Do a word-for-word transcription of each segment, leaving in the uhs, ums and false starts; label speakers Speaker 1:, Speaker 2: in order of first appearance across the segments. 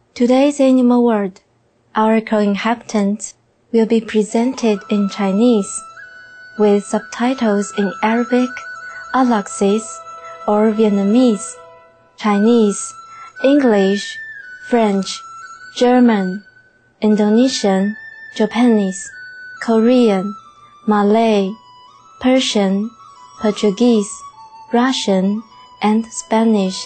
Speaker 1: Today's Animal World, our co-inhabitants will be presented in Chinese, with subtitles in Arabic, Alaxis, or Vietnamese, Chinese, English, French, German, Indonesian, Japanese, Korean, Malay, Persian, Portuguese, Russian, and Spanish.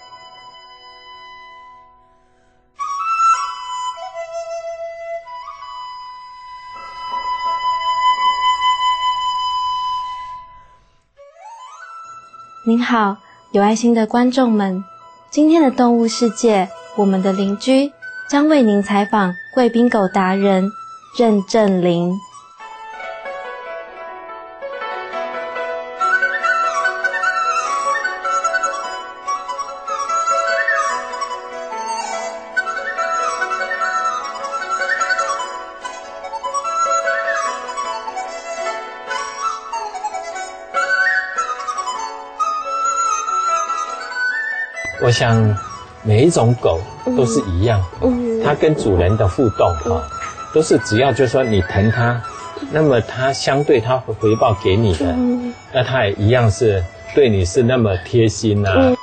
Speaker 1: 您好，有爱心的观众们，今天的动物世界，我们的邻居将为您采访贵宾狗达人任正霖。
Speaker 2: 我想每一种狗都是一样，嗯，它跟主人的互动啊、哦，都是只要就是说你疼它，那么它相对它会回报给你的，嗯，那它也一样是对你是那么贴心啊。嗯，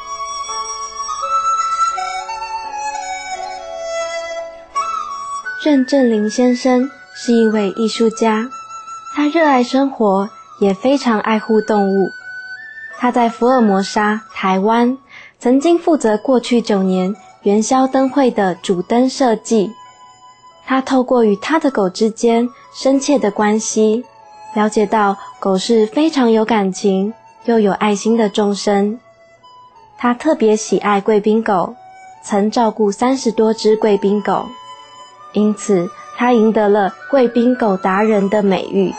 Speaker 1: 任正霖先生是一位艺术家，他热爱生活，也非常爱护动物。他在福尔摩沙，台湾曾经负责过去九年元宵灯会的主灯设计。他透过与他的狗之间深切的关系，了解到狗是非常有感情又有爱心的众生。他特别喜爱贵宾狗，曾照顾三十多只贵宾狗，因此他赢得了贵宾狗达人的美誉。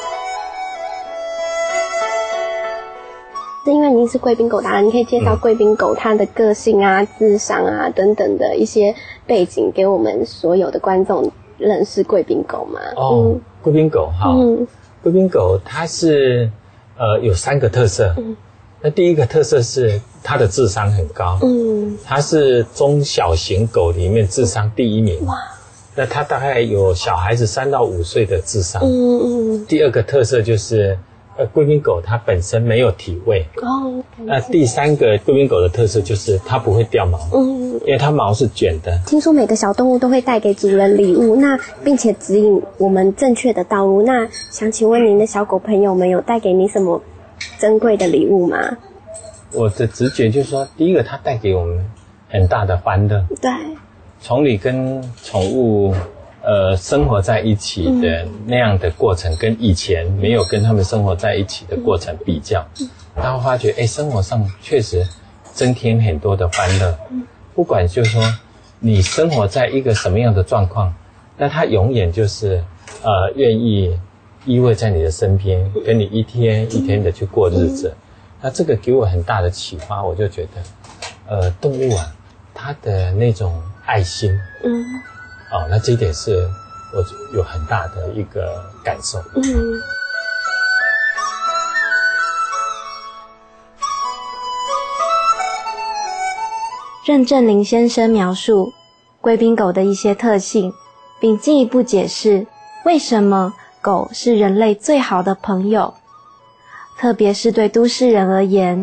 Speaker 3: 因为您是贵宾狗达人，你可以介绍贵宾狗它的个性啊、智商啊等等的一些背景给我们所有的观众认识贵宾狗吗？
Speaker 2: 哦，嗯、贵宾狗哈，嗯，贵宾狗它是呃有三个特色，嗯，那第一个特色是它的智商很高，嗯，它是中小型狗里面智商第一名，哇，那它大概有小孩子三到五岁的智商，嗯嗯，第二个特色就是。呃，贵宾狗它本身没有体味哦。那第三个贵宾狗的特色就是它不会掉毛，嗯，因为它毛是卷的。
Speaker 3: 听说每个小动物都会带给主人礼物，那并且指引我们正确的道路。那想请问您的小狗朋友们有带给你什么珍贵的礼物吗？
Speaker 2: 我的直觉就是说，第一个它带给我们很大的欢乐。
Speaker 3: 对，
Speaker 2: 从你跟宠物。呃，生活在一起的那样的过程，跟以前没有跟他们生活在一起的过程比较，他会发觉，哎，生活上确实增添很多的欢乐。不管就是说你生活在一个什么样的状况，那他永远就是呃愿意依偎在你的身边，跟你一天一天的去过日子。那这个给我很大的启发，我就觉得，呃，动物啊，它的那种爱心，嗯。哦，那这一点是我有很大的一个感受。嗯，
Speaker 1: 任正霖先生描述贵宾狗的一些特性，并进一步解释为什么狗是人类最好的朋友，特别是对都市人而言。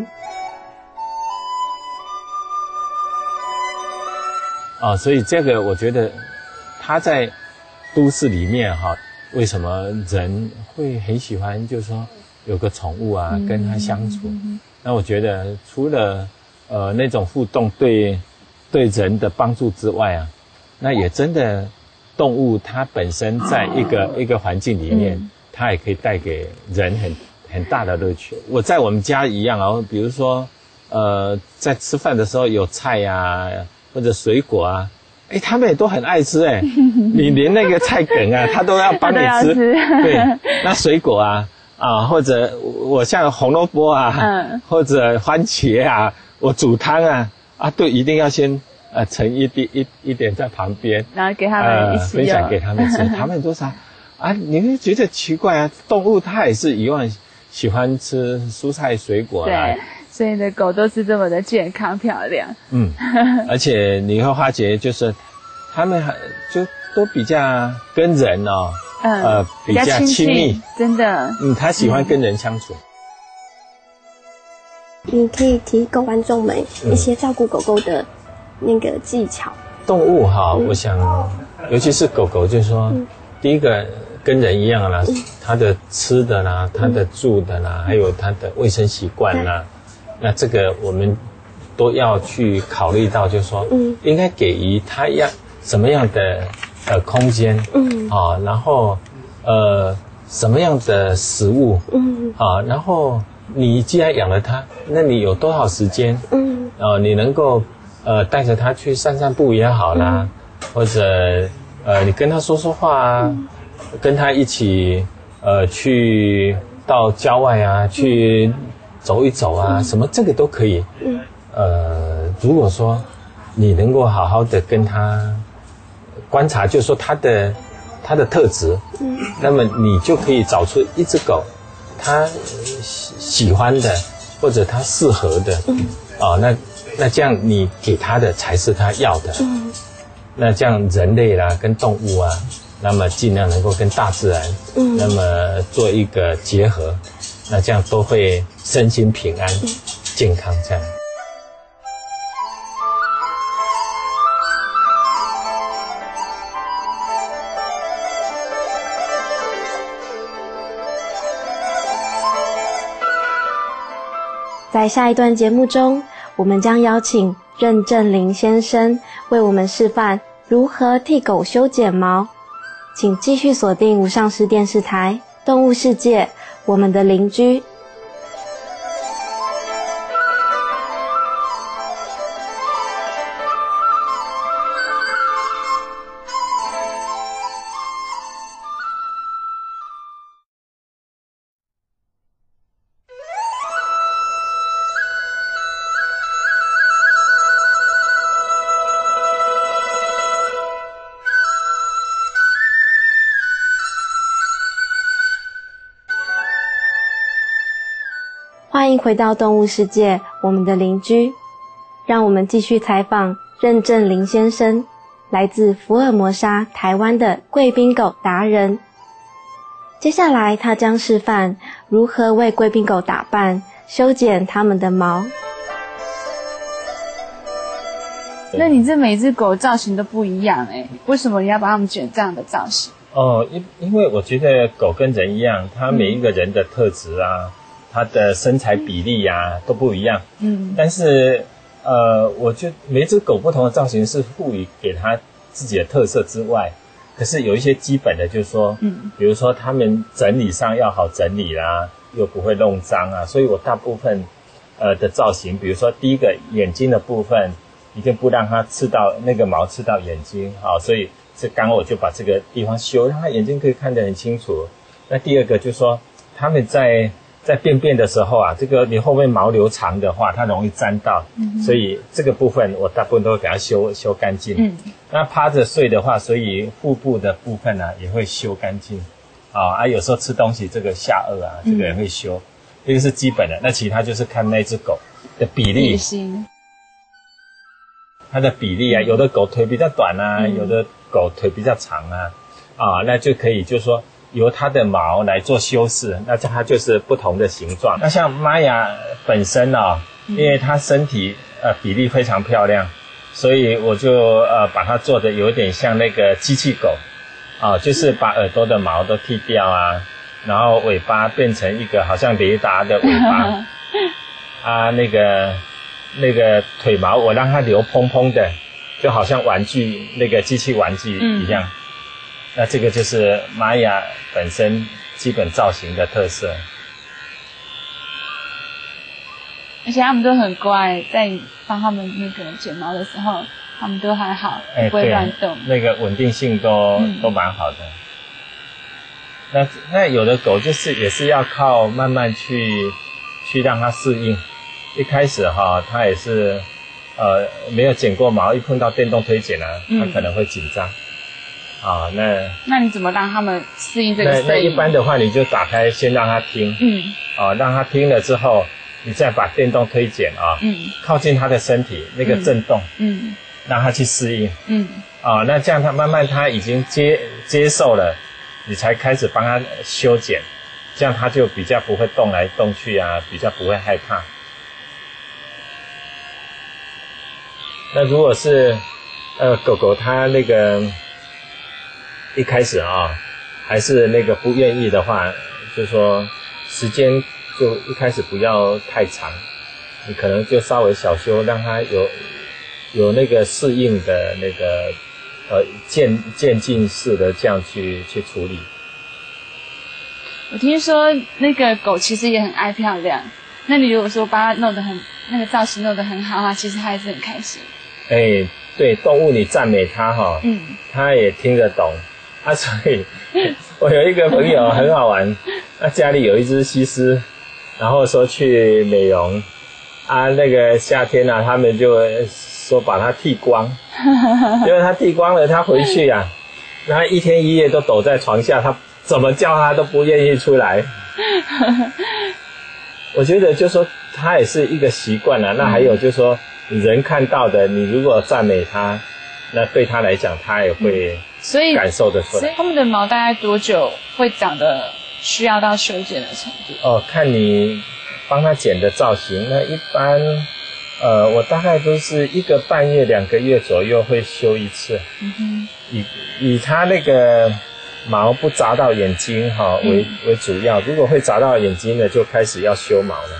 Speaker 2: 哦，所以这个我觉得。他在都市里面哈，为什么人会很喜欢，就是说有个宠物啊，嗯、跟他相处？嗯、那我觉得除了呃那种互动对对人的帮助之外啊，那也真的动物它本身在一个、哦、一个环境里面，嗯、它也可以带给人很很大的乐趣。我在我们家一样啊，比如说呃在吃饭的时候有菜啊或者水果啊。哎，他们也都很爱吃哎，你连那个菜梗啊，他都要帮你吃。吃对，那水果啊啊，或者我像红萝卜啊，嗯，或者番茄啊，我煮汤啊啊，都一定要先呃盛一滴一一点在旁边，
Speaker 4: 然后给他们一起、呃、
Speaker 2: 分享给他们吃。他们都啥啊？你会觉得奇怪啊？动物它也是一样喜欢吃蔬菜水果啦。
Speaker 4: 所以你的狗都是这么的健康漂亮。
Speaker 2: 嗯，而且你会发觉，就是他们还就都比较跟人哦，嗯、呃，比较亲密，
Speaker 4: 真的。
Speaker 2: 嗯，他喜欢跟人相处。
Speaker 3: 嗯、你可以提供观众们一些照顾狗狗的那个技巧。
Speaker 2: 动物哈，嗯、我想，尤其是狗狗，就是说，嗯、第一个跟人一样啦，嗯、它的吃的啦，它的住的啦，嗯、还有它的卫生习惯啦。那这个我们都要去考虑到，就是说，嗯，应该给予他要什么样的呃空间，嗯，啊，然后呃什么样的食物，嗯，啊，然后你既然养了它，那你有多少时间，嗯，啊，你能够呃带着它去散散步也好啦，嗯、或者呃你跟它说说话啊，嗯、跟它一起呃去到郊外啊去。走一走啊，嗯、什么这个都可以。嗯，呃，如果说你能够好好的跟他观察，就是说他的他的特质，嗯，那么你就可以找出一只狗，他喜欢的或者他适合的，嗯，啊，那那这样你给他的才是他要的。嗯，那这样人类啦跟动物啊，那么尽量能够跟大自然，嗯，那么做一个结合。那这样都会身心平安、嗯、健康这样。
Speaker 1: 在下一段节目中，我们将邀请任正林先生为我们示范如何替狗修剪毛。请继续锁定无上士电视台《动物世界》。我们的邻居。欢迎回到动物世界，我们的邻居。让我们继续采访任正林先生，来自福尔摩沙台湾的贵宾狗达人。接下来他将示范如何为贵宾狗打扮，修剪它们的毛。
Speaker 4: 那你这每只狗造型都不一样诶，为什么你要把它们卷这样的造型？
Speaker 2: 哦，因因为我觉得狗跟人一样，它每一个人的特质啊，它的身材比例啊都不一样。嗯，但是呃，我觉得每一只狗不同的造型是赋予给它自己的特色之外，可是有一些基本的，就是说，嗯，比如说它们整理上要好整理啦，又不会弄脏啊，所以我大部分呃的造型，比如说第一个眼睛的部分，一定不让它刺到那个毛刺到眼睛，好，所以这刚我就把这个地方修，让它眼睛可以看得很清楚。那第二个就是说，它们在在便便的时候啊，这个你后面毛留长的话，它容易沾到，嗯，所以这个部分我大部分都会给它修修干净。嗯，那趴着睡的话，所以腹部的部分呢、啊、也会修干净。啊啊，有时候吃东西这个下颚啊，这个也会修，这个是基本的。那其他就是看那只狗的比例。
Speaker 4: 比型
Speaker 2: 它的比例啊，有的狗腿比较短啊，嗯、有的狗腿比较长啊，啊，那就可以就是说由它的毛来做修饰，那这它就是不同的形状。那像玛雅本身啊，因为它身体呃比例非常漂亮，所以我就呃把它做的有点像那个机器狗，啊，就是把耳朵的毛都剃掉啊，然后尾巴变成一个好像雷达的尾巴，啊，那个。那个腿毛我让它留蓬蓬的，就好像玩具那个机器玩具一样。嗯、那这个就是玛雅本身基本造型的特色。
Speaker 4: 而且他们都很乖，在你帮他们那个剪毛的时候，他们都还好，欸、不会乱动。
Speaker 2: 那个稳定性都、嗯、都蛮好的。那那有的狗就是也是要靠慢慢去去让它适应。一开始哈，它也是，呃，没有剪过毛，一碰到电动推剪啊，它可能会紧张。嗯、啊，那
Speaker 4: 那你怎么让他们适应这个声音？
Speaker 2: 那那一般的话，你就打开，先让它听。嗯。啊，让它听了之后， 你再把电动推剪啊，嗯，靠近它的身体那个震动，嗯，嗯让它去适应，嗯，啊，那这样它慢慢它已经接接受了，你才开始帮它修剪，这样它就比较不会动来动去啊，比较不会害怕。那如果是呃狗狗它那个一开始啊，还是那个不愿意的话，就说时间就一开始不要太长，你可能就稍微小修，让它有有那个适应的那个呃渐渐进式的这样去去处理。
Speaker 4: 我听说那个狗其实也很爱漂亮，那你如果说把它弄得很那个造型弄得很好的话，其实它还是很开心。
Speaker 2: 哎，对，动物你赞美它哈，嗯，它也听得懂啊。所以我有一个朋友很好玩，他家里有一只西施，然后说去美容啊，那个夏天啊，他们就说把它剃光，因为他剃光了，他回去啊，他一天一夜都躲在床下，他怎么叫他都不愿意出来。我觉得就说他也是一个习惯啊。那还有就是说人看到的，你如果赞美他，那对他来讲他也会
Speaker 4: 所以
Speaker 2: 感受得出来。
Speaker 4: 所以他们的毛大概多久会长得需要到修剪的程度？
Speaker 2: 哦，看你帮他剪的造型。那一般呃我大概都是一个半月两个月左右会修一次。嗯哼，以以他那个毛不砸到眼睛哈为、嗯、为主要，如果会砸到眼睛的就开始要修毛了。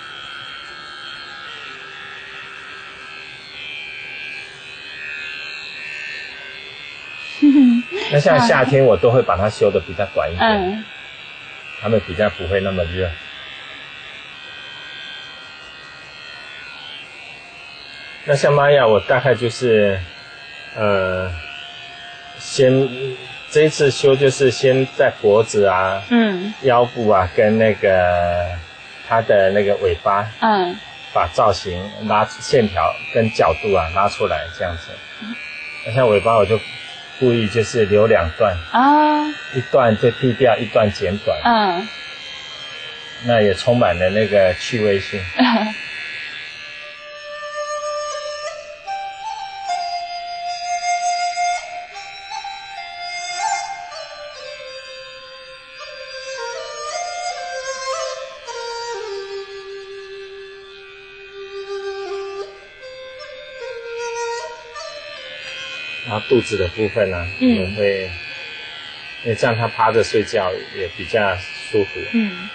Speaker 2: 那像夏天我都会把它修得比较短一点，嗯，它们比较不会那么热。那像玛雅我大概就是呃先这一次修就是先在脖子啊，嗯，腰部啊跟那个它的那个尾巴，嗯，把造型拉线条跟角度啊拉出来这样子。那像尾巴我就故意就是留两段啊，一段就剃掉，一段剪短，嗯，那也充满了那个趣味性。然后肚子的部分呢、啊，我们会，因为这样它趴着睡觉也比较舒服。嗯。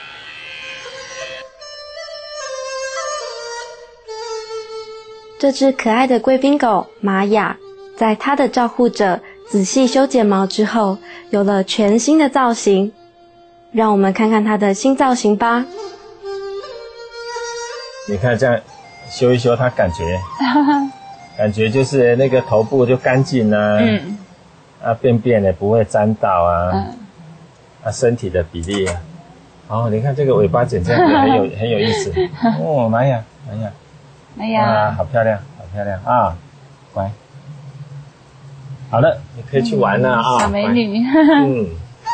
Speaker 1: 这只可爱的贵宾狗玛雅，在它的照护者仔细修剪毛之后，有了全新的造型。让我们看看它的新造型吧。
Speaker 2: 你看这样修一修，它感觉。感觉就是那个头部就干净啊，嗯，啊便便也不会沾到啊，嗯，啊身体的比例啊，哦你看这个尾巴剪这样子很有很有意思，哦玛雅玛雅，
Speaker 4: 玛雅
Speaker 2: 啊好漂亮好漂亮啊，乖，好了你可以去玩了、嗯、啊，
Speaker 4: 小美女，
Speaker 1: 嗯。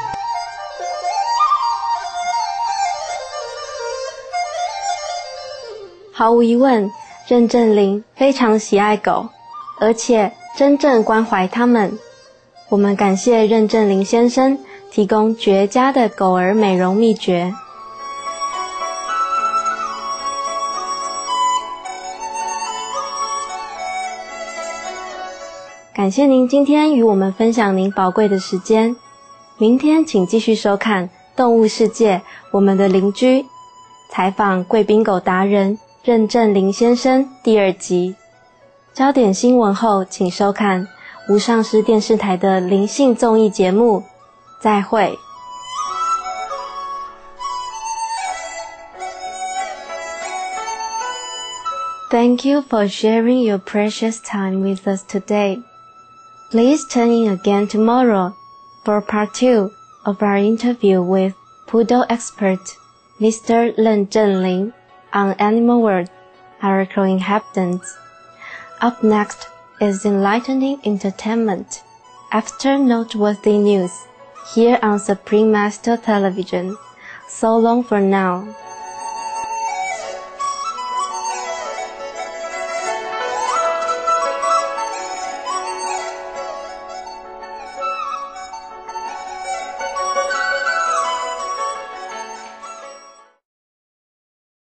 Speaker 1: 毫无疑问。任正霖非常喜爱狗，而且真正关怀它们。我们感谢任正霖先生提供绝佳的狗儿美容秘诀。感谢您今天与我们分享您宝贵的时间。明天请继续收看《动物世界：我们的邻居》，采访贵宾狗达人任正霖先生第二集。焦点新闻后，请收看无上师电视台的灵性综艺节目。再会。Thank you for sharing your precious time with us today. Please tune in again tomorrow for part two of our interview with poodle expert Mister Ren Zhenling on Animal World, our growing inhabitants. Up next is enlightening entertainment. After noteworthy news, here on Supreme Master Television. So long for now.